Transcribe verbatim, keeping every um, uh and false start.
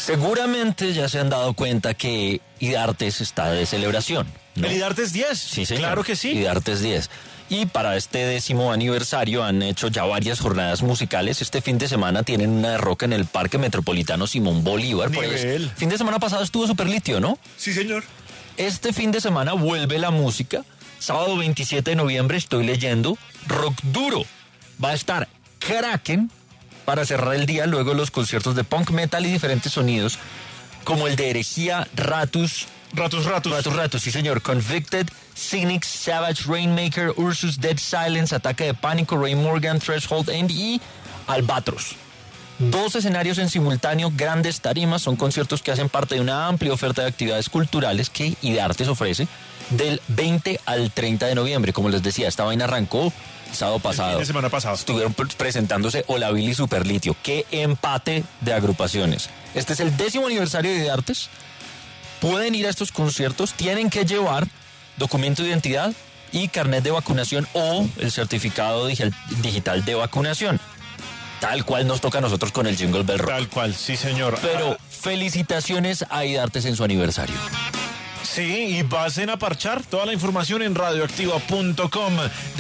Seguramente ya se han dado cuenta que IDARTES está de celebración, ¿no? ¿El IDARTES diez? Sí, señor. Claro que sí. IDARTES diez. Y para este décimo aniversario han hecho ya varias jornadas musicales. Este fin de semana tienen una de rock en el Parque Metropolitano Simón Bolívar. Por Nivel. fin de semana pasado estuvo Super Litio, ¿no? Sí, señor. Este fin de semana vuelve la música. Sábado veintisiete de noviembre, estoy leyendo, rock duro. Va a estar Kraken para cerrar el día, luego los conciertos de punk metal y diferentes sonidos, como el de Herejía, Ratus... Ratus, Ratus. Ratus, Ratus, sí señor. Convicted, Cynics, Savage, Rainmaker, Ursus, Dead Silence, Ataque de Pánico, Ray Morgan, Threshold End y Albatros. Dos escenarios en simultáneo, grandes tarimas, son conciertos que hacen parte de una amplia oferta de actividades culturales que IDARTES ofrece del veinte al treinta de noviembre. Como les decía, esta vaina arrancó el sábado pasado. El fin de semana pasado. Estuvieron presentándose Olavil y Superlitio. ¡Qué empate de agrupaciones! Este es el décimo aniversario de IDARTES. Pueden ir a estos conciertos, tienen que llevar documento de identidad y carnet de vacunación o el certificado digital de vacunación. Tal cual nos toca a nosotros con el Jingle Bell Rock. Tal cual, sí señor. Pero ah. felicitaciones a IDARTES en su aniversario. Sí, y pasen a parchar toda la información en radioactiva punto com.